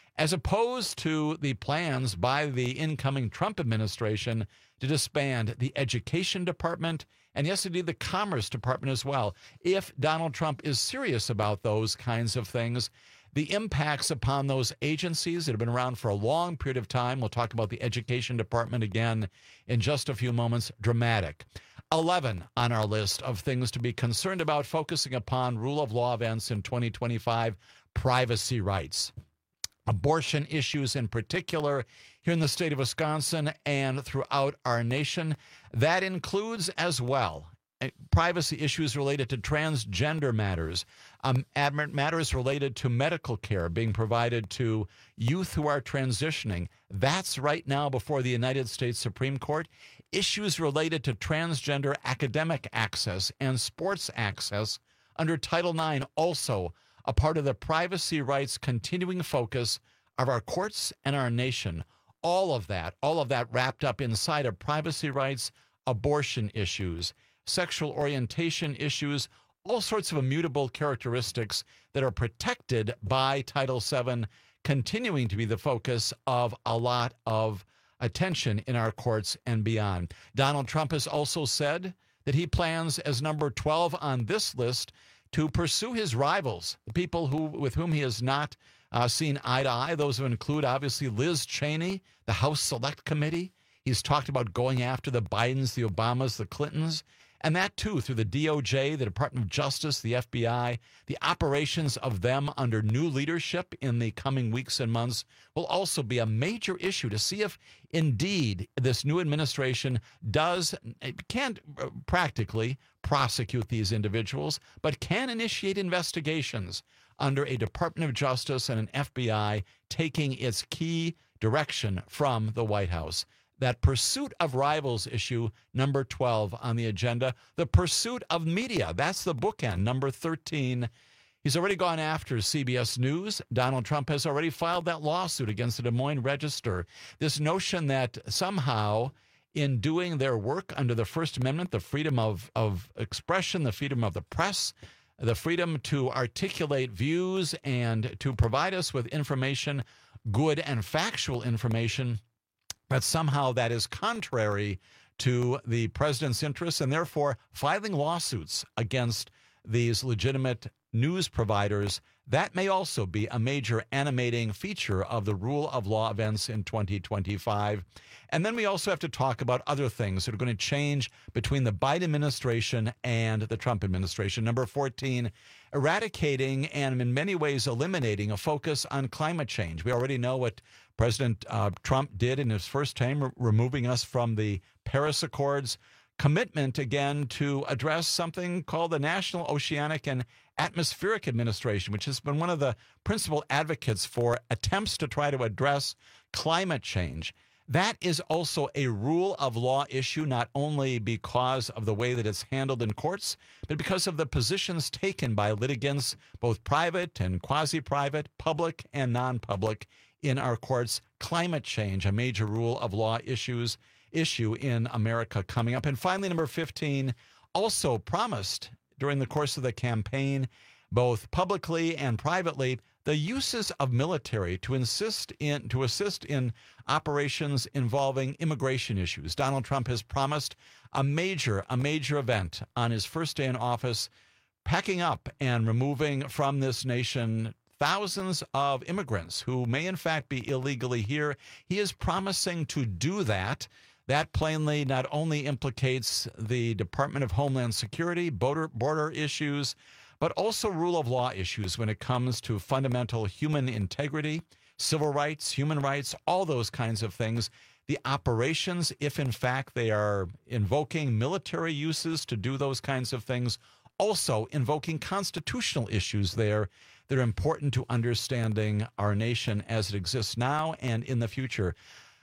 as opposed to the plans by the incoming Trump administration to disband the Education Department and, yes, indeed, the Commerce Department as well. If Donald Trump is serious about those kinds of things, the impacts upon those agencies that have been around for a long period of time, we'll talk about the Education Department again in just a few moments, dramatic. eleven on our list of things to be concerned about, focusing upon rule of law events in twenty twenty-five, privacy rights. Abortion issues in particular here in the state of Wisconsin and throughout our nation. That includes as well privacy issues related to transgender matters, um, matters related to medical care being provided to youth who are transitioning. That's right now before the United States Supreme Court. Issues related to transgender academic access and sports access under Title nine, also a part of the privacy rights continuing focus of our courts and our nation. All of that, all of that wrapped up inside of privacy rights, abortion issues, sexual orientation issues, all sorts of immutable characteristics that are protected by Title seven, continuing to be the focus of a lot of attention in our courts and beyond. Donald Trump has also said that he plans, as number twelve on this list, to pursue his rivals, the people who with whom he has not uh, seen eye to eye. Those who include, obviously, Liz Cheney, the House Select Committee. He's talked about going after the Bidens, the Obamas, the Clintons, and that, too, through the D O J, the Department of Justice, the F B I. The operations of them under new leadership in the coming weeks and months will also be a major issue to see if, indeed, this new administration does, can't practically prosecute these individuals, but can initiate investigations under a Department of Justice and an F B I taking its key direction from the White House. That pursuit of rivals issue, number twelve on the agenda. The pursuit of media, that's the bookend, number thirteen. He's already gone after C B S News. Donald Trump has already filed that lawsuit against the Des Moines Register. This notion that somehow in doing their work under the First Amendment, the freedom of, of expression, the freedom of the press, the freedom to articulate views and to provide us with information, good and factual information, but somehow that is contrary to the president's interests, and therefore filing lawsuits against these legitimate news providers. That may also be a major animating feature of the rule of law events in twenty twenty-five. And then we also have to talk about other things that are going to change between the Biden administration and the Trump administration. Number fourteen, eradicating and in many ways eliminating a focus on climate change. We already know what President uh, Trump did in his first term, re- removing us from the Paris Accords. Commitment, again, to address something called the National Oceanic and Atmospheric Administration, which has been one of the principal advocates for attempts to try to address climate change. That is also a rule of law issue, not only because of the way that it's handled in courts, but because of the positions taken by litigants, both private and quasi-private, public and non-public, in our courts. Climate change, a major rule of law issues issue in America coming up. And finally, number fifteen, also promised during the course of the campaign, both publicly and privately, the uses of military to insist in to assist in operations involving immigration issues. Donald Trump has promised a major, a major event on his first day in office, packing up and removing from this nation thousands of immigrants who may in fact be illegally here. He is promising to do that. That plainly not only implicates the Department of Homeland Security, border, border issues, but also rule of law issues when it comes to fundamental human integrity, civil rights, human rights, all those kinds of things. The operations, if in fact they are invoking military uses to do those kinds of things, also invoking constitutional issues there that are important to understanding our nation as it exists now and in the future.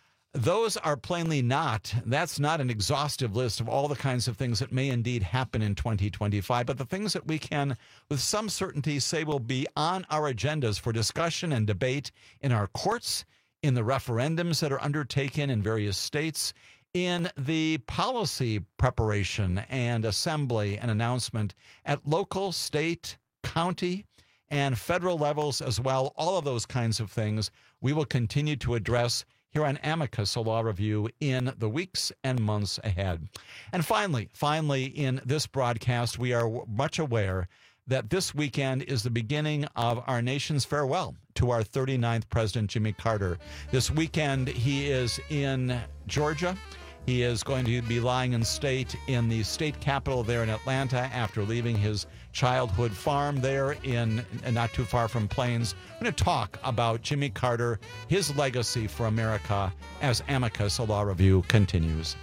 Those are plainly not, that's not an exhaustive list of all the kinds of things that may indeed happen in twenty twenty-five, but the things that we can with some certainty say will be on our agendas for discussion and debate in our courts, in the referendums that are undertaken in various states, in the policy preparation and assembly and announcement at local, state, county, and federal levels as well. All of those kinds of things we will continue to address here on Amicus, a law review, in the weeks and months ahead. And finally, finally, in this broadcast, we are much aware that this weekend is the beginning of our nation's farewell to our thirty-ninth president, Jimmy Carter. This weekend, he is in Georgia. He is going to be lying in state in the state capitol there in Atlanta after leaving his childhood farm there in not too far from Plains. We're going to talk about Jimmy Carter, his legacy for America, as Amicus, a law review, continues.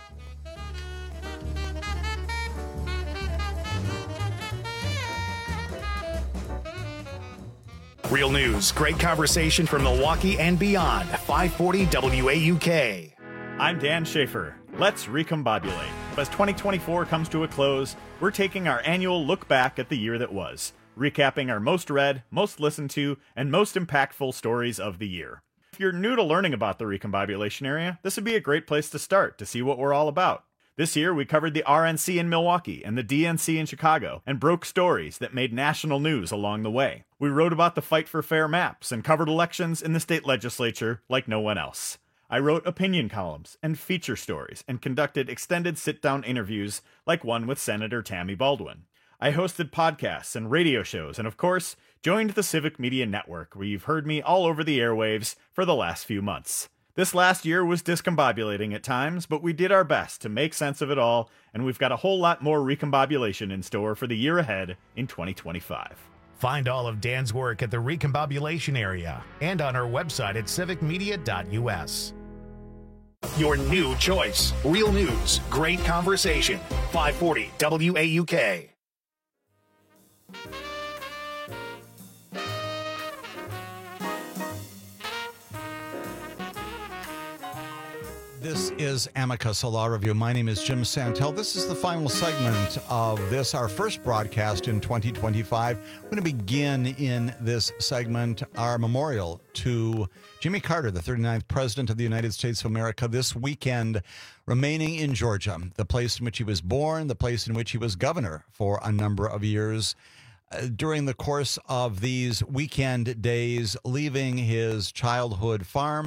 Real news, great conversation from Milwaukee and beyond. five forty W A U K. I'm Dan Schaefer. Let's recombobulate. As twenty twenty-four comes to a close, we're taking our annual look back at the year that was, recapping our most read, most listened to, and most impactful stories of the year. If you're new to learning about the recombobulation area, this would be a great place to start to see what we're all about. This year, we covered the R N C in Milwaukee and the D N C in Chicago and broke stories that made national news along the way. We wrote about the fight for fair maps and covered elections in the state legislature like no one else. I wrote opinion columns and feature stories and conducted extended sit-down interviews like one with Senator Tammy Baldwin. I hosted podcasts and radio shows and, of course, joined the Civic Media Network, where you've heard me all over the airwaves for the last few months. This last year was discombobulating at times, but we did our best to make sense of it all, and we've got a whole lot more recombobulation in store for the year ahead in twenty twenty-five. Find all of Dan's work at the recombobulation area and on our website at civic media dot U S. Your new choice. Real news, great conversation. five forty W A U K. This is Amicus, a law review. My name is Jim Santel. This is the final segment of this, our first broadcast in twenty twenty-five. We're going to begin in this segment our memorial to Jimmy Carter, the thirty-ninth president of the United States of America, this weekend remaining in Georgia, the place in which he was born, the place in which he was governor for a number of years. Uh, during the course of these weekend days, leaving his childhood farm,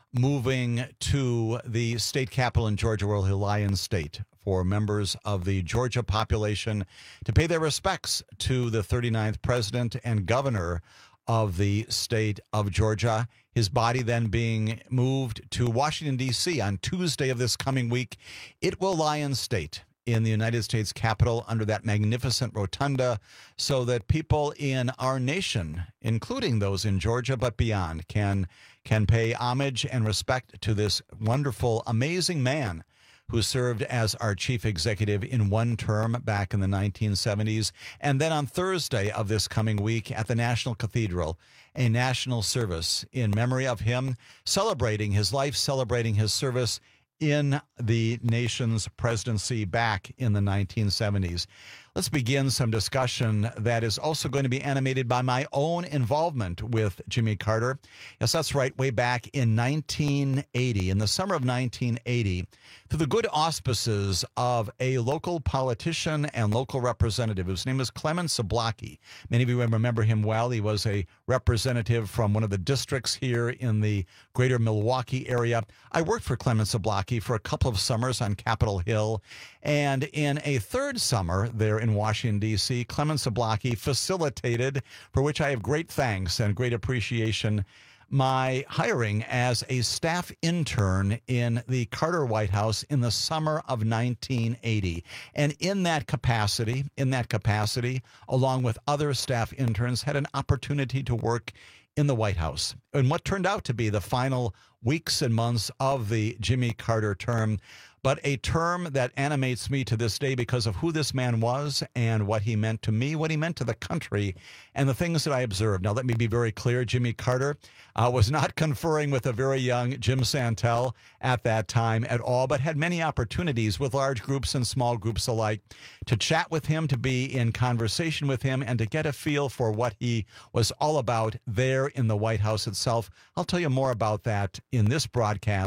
moving to the state capitol in Georgia, where he'll lie in state for members of the Georgia population to pay their respects to the thirty-ninth president and governor of the state of Georgia. His body then being moved to Washington, D C on Tuesday of this coming week. It will lie in state in the United States Capitol under that magnificent rotunda so that people in our nation, including those in Georgia but beyond, can can pay homage and respect to this wonderful, amazing man who served as our chief executive in one term back in the nineteen seventies. And then on Thursday of this coming week at the National Cathedral, a national service in memory of him, celebrating his life, celebrating his service in the nation's presidency back in the nineteen seventies. Let's begin some discussion that is also going to be animated by my own involvement with Jimmy Carter. Yes, that's right. Way back in nineteen eighty, in the summer of nineteen eighty, through the good auspices of a local politician and local representative whose name is Clement Zablocki. Many of you remember him well. He was a representative from one of the districts here in the greater Milwaukee area. I worked for Clement Zablocki for a couple of summers on Capitol Hill. And in a third summer there in Washington, D C, Clement Zablocki facilitated, for which I have great thanks and great appreciation, my hiring as a staff intern in the Carter White House in the summer of nineteen eighty. And in that capacity, in that capacity, along with other staff interns, had an opportunity to work in the White House in what turned out to be the final weeks and months of the Jimmy Carter term, but a term that animates me to this day because of who this man was and what he meant to me, what he meant to the country, and the things that I observed. Now, let me be very clear. Jimmy Carter uh, was not conferring with a very young Jim Santel at that time at all, but had many opportunities with large groups and small groups alike to chat with him, to be in conversation with him, and to get a feel for what he was all about there in the White House itself. I'll tell you more about that in this broadcast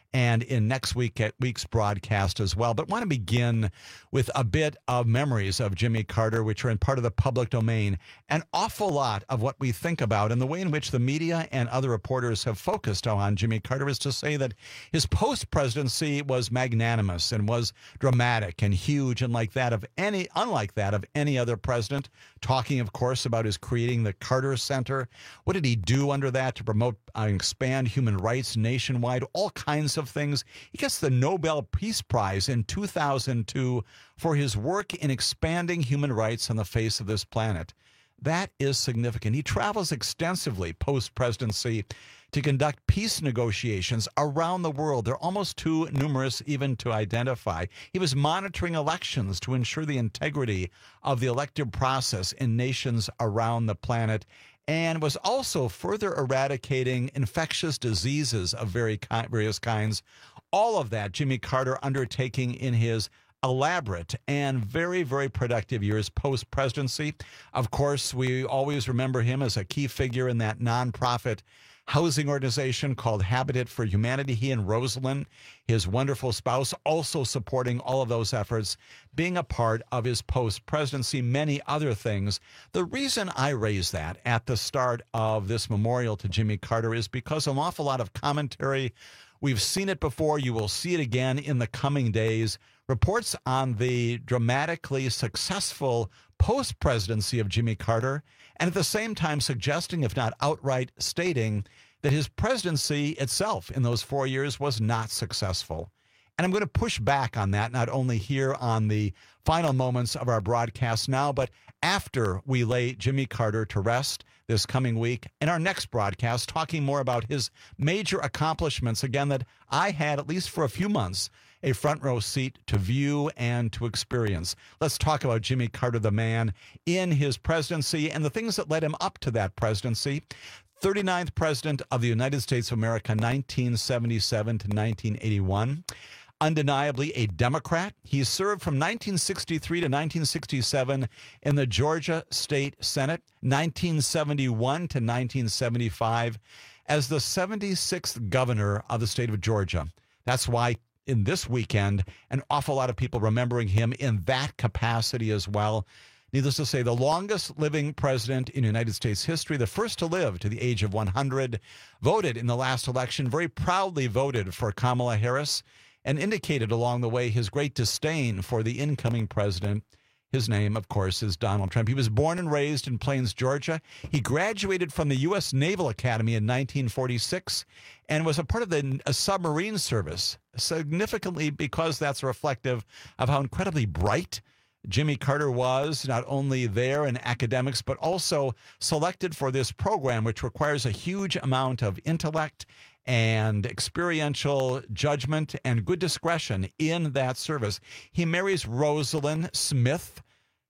and in next week at week's broadcast as well. But want to begin with a bit of memories of Jimmy Carter, which are in part of the public domain. An awful lot of what we think about and the way in which the media and other reporters have focused on Jimmy Carter is to say that his post-presidency was magnanimous and was dramatic and huge and like that of any, unlike that of any other president. Talking, of course, about his creating the Carter Center. What did he do under that to promote and expand human rights nationwide? All kinds of things. He gets the Nobel Peace Prize in two thousand two for his work in expanding human rights on the face of this planet. That is significant. He travels extensively post-presidency to conduct peace negotiations around the world. They're almost too numerous even to identify. He was monitoring elections to ensure the integrity of the elective process in nations around the planet, and was also further eradicating infectious diseases of very ki- various kinds. All of that Jimmy Carter undertaking in his elaborate and very, very productive years post-presidency. Of course, we always remember him as a key figure in that nonprofit housing organization called Habitat for Humanity. He and Rosalind, his wonderful spouse, also supporting all of those efforts, being a part of his post-presidency, many other things. The reason I raise that at the start of this memorial to Jimmy Carter is because an awful lot of commentary, we've seen it before, you will see it again in the coming days, reports on the dramatically successful post-presidency of Jimmy Carter, and at the same time suggesting, if not outright stating, that his presidency itself in those four years was not successful. And I'm going to push back on that, not only here on the final moments of our broadcast now, but after we lay Jimmy Carter to rest this coming week in our next broadcast, talking more about his major accomplishments, again, that I had, at least for a few months, a front row seat to view and to experience. Let's talk about Jimmy Carter, the man, in his presidency and the things that led him up to that presidency. thirty-ninth President of the United States of America, nineteen seventy-seven to nineteen eighty-one. Undeniably a Democrat. He served from nineteen sixty-three to nineteen sixty-seven in the Georgia State Senate, nineteen seventy-one to nineteen seventy-five, as the seventy-sixth governor of the state of Georgia. That's why in this weekend, an awful lot of people remembering him in that capacity as well. Needless to say, the longest living president in United States history, the first to live to the age of one hundred, voted in the last election, very proudly voted for Kamala Harris, and indicated along the way his great disdain for the incoming president. His name, of course, is Donald Trump. He was born and raised in Plains, Georgia. He graduated from the U S Naval Academy in nineteen forty-six and was a part of the a submarine service, significantly because that's reflective of how incredibly bright Jimmy Carter was, not only there in academics, but also selected for this program, which requires a huge amount of intellect and experiential judgment and good discretion in that service. He marries Rosalind Smith,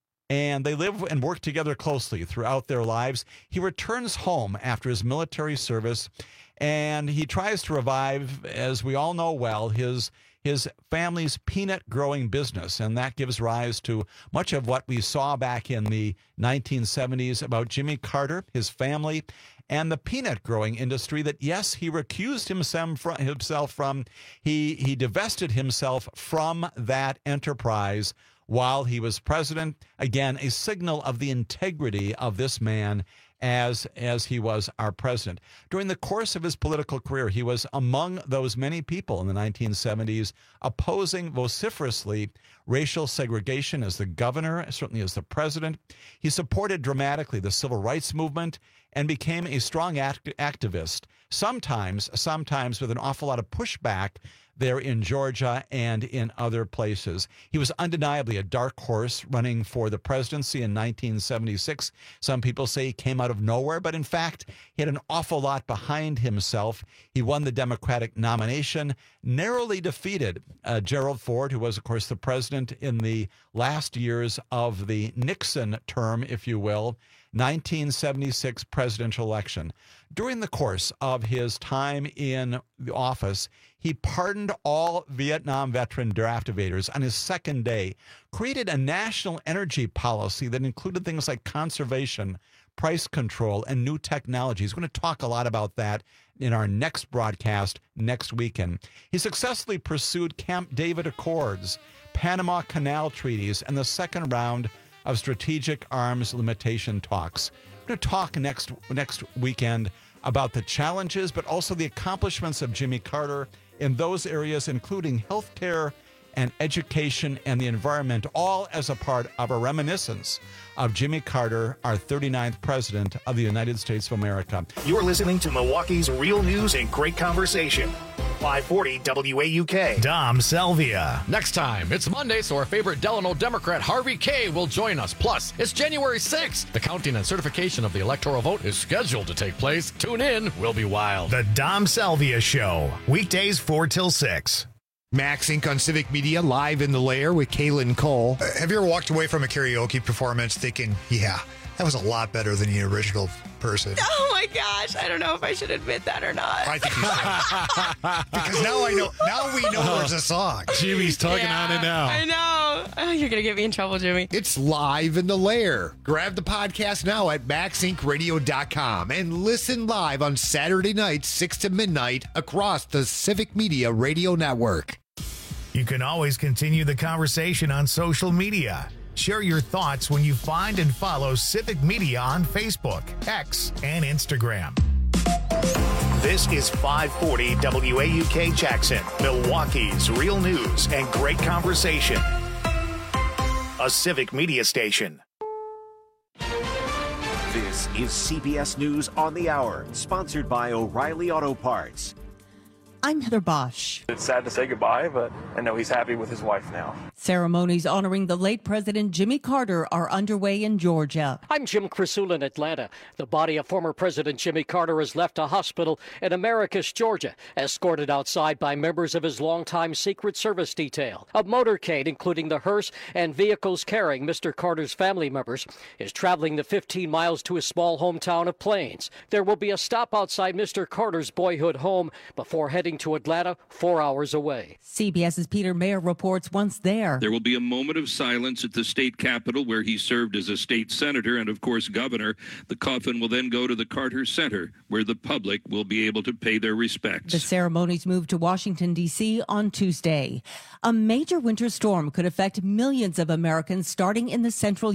and they live and work together closely throughout their lives. He returns home after his military service, and he tries to revive, as we all know well, his his family's peanut growing business, and that gives rise to much of what we saw back in the nineteen seventies about Jimmy Carter, his family, and the peanut growing industry that, yes, he recused himself from. He, he divested himself from that enterprise while he was president. Again, a signal of the integrity of this man as as he was our president. During the course of his political career, he was among those many people in the nineteen seventies opposing vociferously racial segregation as the governor, certainly as the president. He supported dramatically the civil rights movement and became a strong act- activist, sometimes, sometimes with an awful lot of pushback there in Georgia and in other places. He was undeniably a dark horse running for the presidency in nineteen seventy-six. Some people say he came out of nowhere, but in fact, he had an awful lot behind himself. He won the Democratic nomination, narrowly defeated uh, Gerald Ford, who was, of course, the president in the last years of the Nixon term, if you will, nineteen seventy-six presidential election. During the course of his time in the office, he pardoned all Vietnam veteran draft evaders on his second day, created a national energy policy that included things like conservation, price control, and new technologies. We're going to talk a lot about that in our next broadcast next weekend. He successfully pursued Camp David Accords, Panama Canal treaties, and the second round of strategic arms limitation talks. We're going to talk next next weekend about the challenges, but also the accomplishments of Jimmy Carter in those areas, including healthcare and education and the environment, all as a part of a reminiscence of Jimmy Carter, our thirty-ninth president of the United States of America. You're listening to Milwaukee's Real News and Great Conversation. five forty W A U K. Dom Salvia. Next time, it's Monday, so our favorite Delano Democrat Harvey Kaye will join us. Plus, it's January sixth. The counting and certification of the electoral vote is scheduled to take place. Tune in. We'll be wild. The Dom Salvia Show. Weekdays four till six. Max Incorporated on Civic Media, live in the lair with Kaylin Cole. Uh, have you ever walked away from a karaoke performance thinking, yeah, that was a lot better than the original person? Oh my gosh, I don't know if I should admit that or not. I think you should. Because now I know, now we know there's a song. Jimmy's talking yeah, on it now. I know. Oh, you're going to get me in trouble, Jimmy. It's live in the lair. Grab the podcast now at max inc radio dot com and listen live on Saturday nights, six to midnight, across the Civic Media Radio Network. You can always continue the conversation on social media. Share your thoughts when you find and follow Civic Media on Facebook, X, and Instagram. This is five forty W A U K Jackson, Milwaukee's Real News and Great Conversation. A Civic Media station. This is C B S News on the Hour, sponsored by O'Reilly Auto Parts. I'm Heather Bosch. It's sad to say goodbye, but I know he's happy with his wife now. Ceremonies honoring the late President Jimmy Carter are underway in Georgia. I'm Jim Crisula in Atlanta. The body of former President Jimmy Carter has left a hospital in Americus, Georgia, escorted outside by members of his longtime Secret Service detail. A motorcade, including the hearse and vehicles carrying Mister Carter's family members, is traveling the fifteen miles to his small hometown of Plains. There will be a stop outside Mister Carter's boyhood home before heading to Atlanta, four hours away. CBS's Peter Mayer reports once there. There will be a moment of silence at the state capitol where he served as a state senator and, of course, governor. The coffin will then go to the Carter Center, where the public will be able to pay their respects. The ceremonies move to Washington, D C on Tuesday. A major winter storm could affect millions of Americans starting in the central